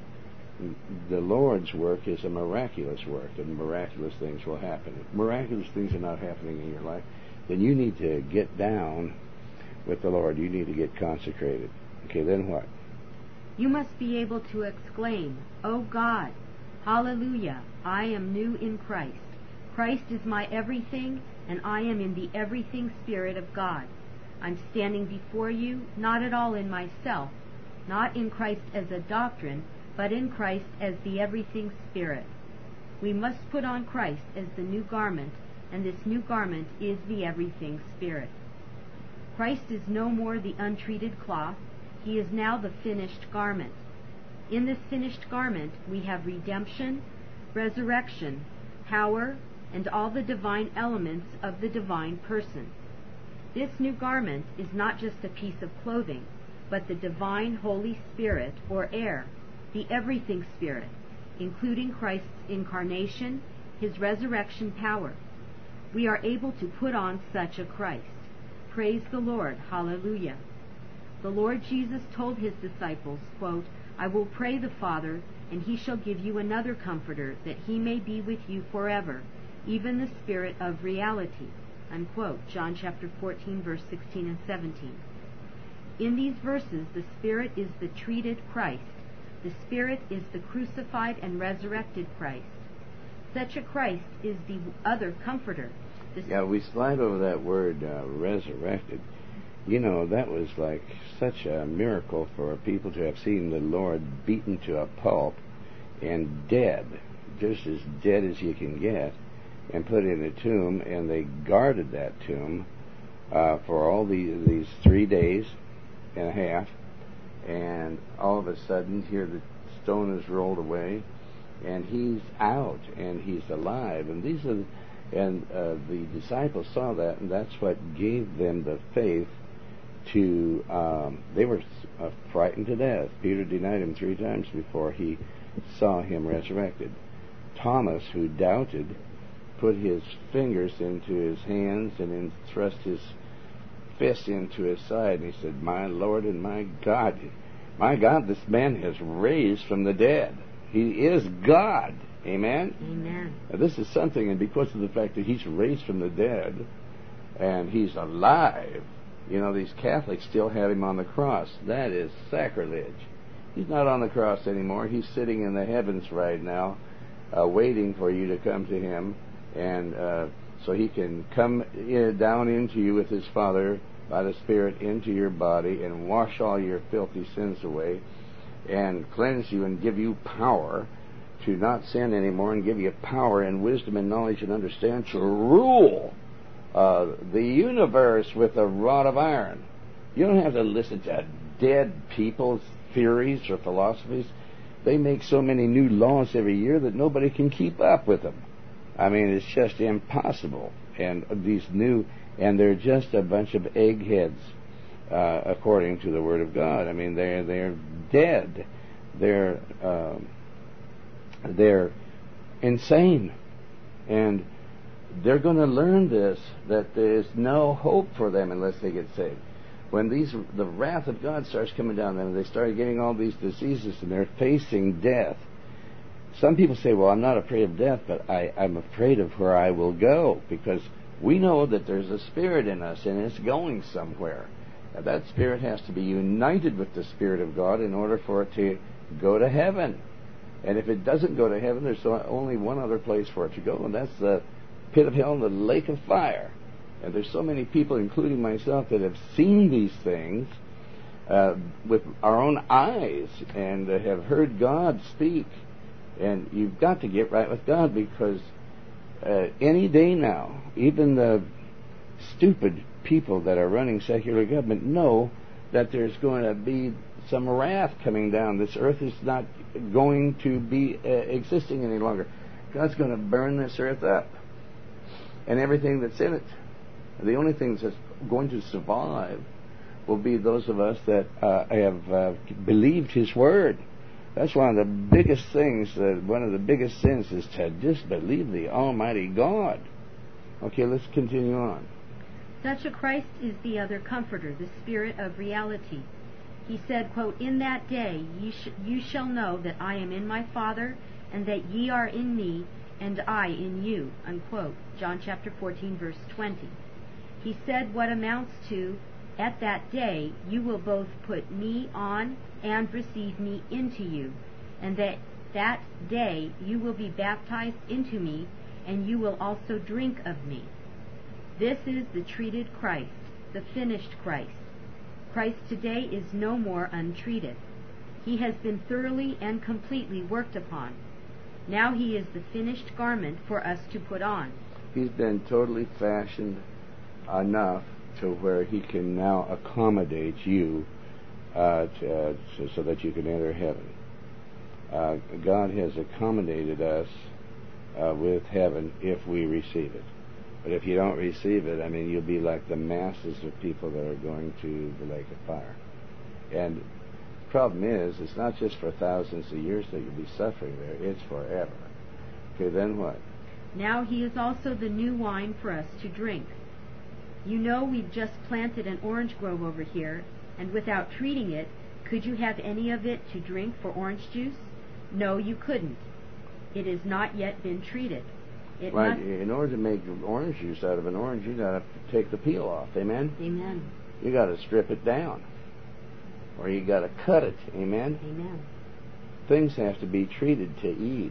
the Lord's work is a miraculous work, and miraculous things will happen. If miraculous things are not happening in your life, then you need to get down with the Lord. You need to get consecrated. Okay, then what? You must be able to exclaim, "O God, hallelujah, I am new in Christ. Christ is my everything, and I am in the everything Spirit of God. I'm standing before you, not at all in myself, not in Christ as a doctrine, but in Christ as the everything Spirit." We must put on Christ as the new garment, and this new garment is the everything Spirit. Christ is no more the untreated cloth. He is now the finished garment. In this finished garment we have redemption, resurrection, power, and all the divine elements of the divine person. This new garment is not just a piece of clothing, but the divine Holy Spirit, or air, the everything Spirit, including Christ's incarnation, his resurrection power. We are able to put on such a Christ. Praise the Lord. Hallelujah. The Lord Jesus told his disciples, quote, "I will pray the Father, and he shall give you another comforter, that he may be with you forever, even the Spirit of reality." Unquote. John chapter fourteen, verse sixteen and seventeen. In these verses, the Spirit is the treated Christ. The Spirit is the crucified and resurrected Christ. Such a Christ is the other comforter. The Yeah, we slide over that word uh, resurrected. You know, that was like such a miracle for people to have seen the Lord beaten to a pulp and dead, just as dead as you can get, and put in a tomb, and they guarded that tomb uh, for all the, these three days and a half, and all of a sudden here the stone is rolled away, and he's out, and he's alive, and these are, and uh, the disciples saw that, and that's what gave them the faith to, um, they were uh, frightened to death. Peter denied him three times before he saw him resurrected. Thomas, who doubted, put his fingers into his hands and then thrust his fist into his side, and he said, "My Lord and my God, my God, this man has raised from the dead. He is God." Amen? Amen. Now, this is something, and because of the fact that he's raised from the dead and he's alive, you know, these Catholics still have him on the cross. That is sacrilege. He's not on the cross anymore. He's sitting in the heavens right now, uh, waiting for you to come to him, and uh, so he can come in, down into you with his Father by the Spirit into your body and wash all your filthy sins away and cleanse you and give you power to not sin anymore and give you power and wisdom and knowledge and understand to rule uh, the universe with a rod of iron. You don't have to listen to dead people's theories or philosophies. They make so many new laws every year that nobody can keep up with them. I mean, it's just impossible. And these new, and they're just a bunch of eggheads, uh, according to the Word of God. I mean, they're they're dead. They're um, they're insane, and they're going to learn this, that there's no hope for them unless they get saved. When these the wrath of God starts coming down on them, they start getting all these diseases, and they're facing death. Some people say, well, I'm not afraid of death, but I, I'm afraid of where I will go, because we know that there's a spirit in us, and it's going somewhere. Now, that spirit has to be united with the Spirit of God in order for it to go to heaven. And if it doesn't go to heaven, there's only one other place for it to go, and that's the pit of hell and the lake of fire. And there's so many people, including myself, that have seen these things uh, with our own eyes and uh, have heard God speak. And you've got to get right with God, because uh, any day now, even the stupid people that are running secular government know that there's going to be some wrath coming down. This earth is not going to be uh, existing any longer. God's going to burn this earth up and everything that's in it. The only things that's going to survive will be those of us that uh, have uh, believed His Word. That's one of the biggest things, uh, one of the biggest sins is to disbelieve the Almighty God. Okay, let's continue on. Such a Christ is the other Comforter, the Spirit of reality. He said, quote, "In that day ye, sh- you shall know that I am in my Father, and that ye are in me, and I in you," unquote. John chapter fourteen, verse twenty. He said what amounts to, "At that day you will both put me on and receive me into you, and that that day you will be baptized into me, and you will also drink of me." This is the treated Christ, the finished Christ. Christ today is no more untreated. He has been thoroughly and completely worked upon. Now He is the finished garment for us to put on. He's been totally fashioned enough to where He can now accommodate you uh, to, uh, so, so that you can enter heaven. Uh, God has accommodated us uh, with heaven if we receive it. But if you don't receive it, I mean, you'll be like the masses of people that are going to the lake of fire. And the problem is, it's not just for thousands of years that you'll be suffering there, it's forever. Okay, then what? Now He is also the new wine for us to drink. You know, we've just planted an orange grove over here, and without treating it, could you have any of it to drink for orange juice? No, you couldn't. It has not yet been treated. It right. Must... In order to make orange juice out of an orange, you got to take the peel off. Amen? Amen. You got to strip it down. Or you got to cut it. Amen? Amen. Things have to be treated to eat.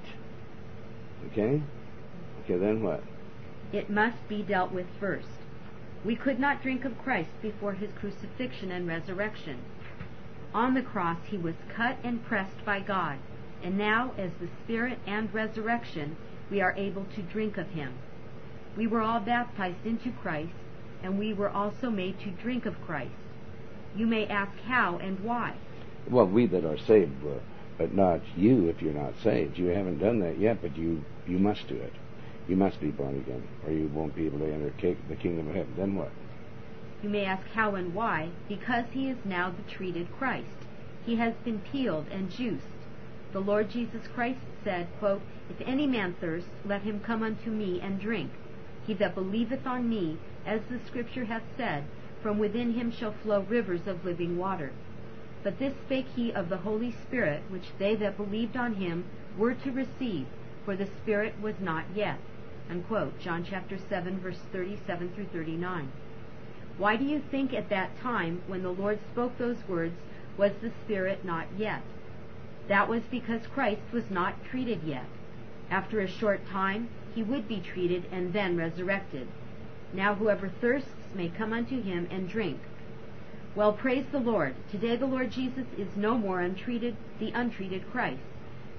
Okay? Okay, then what? It must be dealt with first. We could not drink of Christ before His crucifixion and resurrection. On the cross He was cut and pressed by God, and now, as the Spirit and resurrection, we are able to drink of Him. We were all baptized into Christ, and we were also made to drink of Christ. You may ask how and why. Well, we that are saved will, but not you if you're not saved. You haven't done that yet, but you, you must do it. You must be born again, or you won't be able to enter the kingdom of heaven. Then what? You may ask how and why. Because He is now the treated Christ. He has been peeled and juiced. The Lord Jesus Christ said, quote, "If any man thirst, let him come unto me and drink. He that believeth on me, as the Scripture hath said, from within him shall flow rivers of living water. But this spake He of the Holy Spirit, which they that believed on Him were to receive, for the Spirit was not yet." Unquote. John chapter seven, verse thirty-seven through thirty-nine. Why do you think at that time, when the Lord spoke those words, was the Spirit not yet? That was because Christ was not treated yet. After a short time, He would be treated and then resurrected. Now whoever thirsts may come unto Him and drink. Well, praise the Lord. Today the Lord Jesus is no more untreated, the untreated Christ.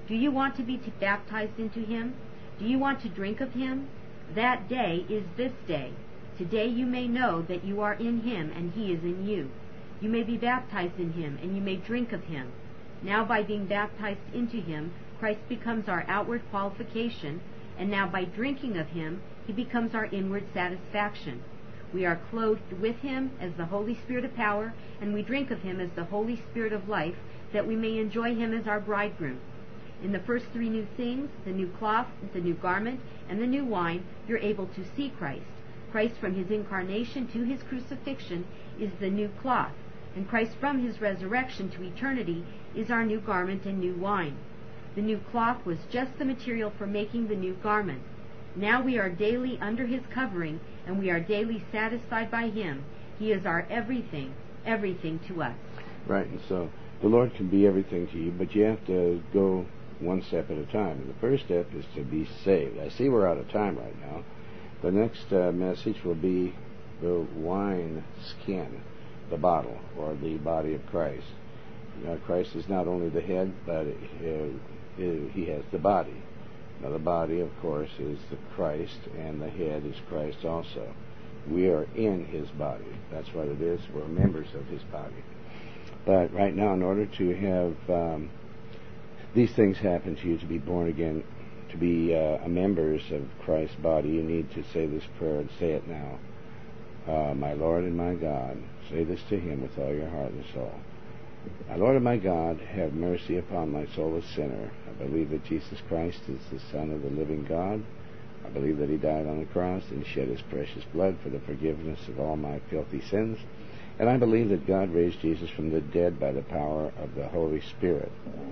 Do you want to be t- baptized into him? Do you want to drink of him? That day is this day. Today you may know that you are in him and he is in you. You may be baptized in him and you may drink of him. Now by being baptized into him, Christ becomes our outward qualification, and now by drinking of him, he becomes our inward satisfaction. We are clothed with him as the Holy Spirit of power, and we drink of him as the Holy Spirit of life, that we may enjoy him as our bridegroom. In the first three new things, the new cloth, the new garment, and the new wine, you're able to see Christ. Christ from his incarnation to his crucifixion is the new cloth, and Christ from his resurrection to eternity is our new garment and new wine. The new cloth was just the material for making the new garment. Now we are daily under his covering, and we are daily satisfied by him. He is our everything, everything to us. Right, and so the Lord can be everything to you, but you have to go one step at a time. And the first step is to be saved. I see we're out of time right now. The next uh, message will be the wine skin, the bottle, or the body of Christ. Now, Christ is not only the head, but uh, he has the body. Now, the body, of course, is the Christ, and the head is Christ also. We are in his body. That's what it is. We're members of his body. But right now, in order to have um, these things happen to you, to be born again, to be uh, members of Christ's body, you need to say this prayer, and say it now. Uh, my Lord and my God, say this to him with all your heart and soul. My Lord and my God, have mercy upon my soul, a sinner. I believe that Jesus Christ is the Son of the living God. I believe that he died on the cross and shed his precious blood for the forgiveness of all my filthy sins. And I believe that God raised Jesus from the dead by the power of the Holy Spirit.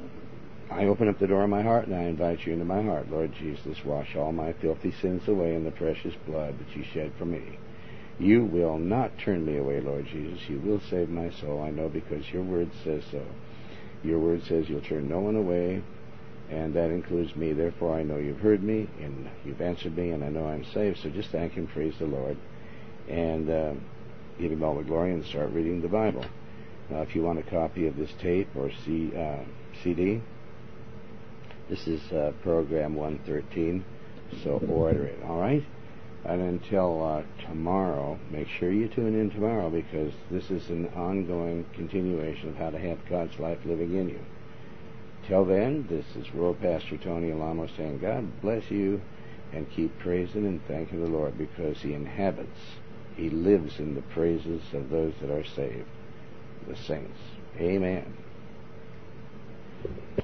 I open up the door of my heart and I invite you into my heart. Lord Jesus, wash all my filthy sins away in the precious blood that you shed for me. You will not turn me away, Lord Jesus. You will save my soul. I know because your word says so. Your word says you'll turn no one away, and that includes me. Therefore, I know you've heard me, and you've answered me, and I know I'm saved. So just thank him, praise the Lord, and uh, give him all the glory, and start reading the Bible. Now, if you want a copy of this tape or C, uh, C D, this is uh, program one thirteen, so order it, all right? And until uh, tomorrow, make sure you tune in tomorrow, because this is an ongoing continuation of how to have God's life living in you. Till then, this is Rural Pastor Tony Alamo saying God bless you, and keep praising and thanking the Lord, because he inhabits, he lives in the praises of those that are saved, the saints. Amen.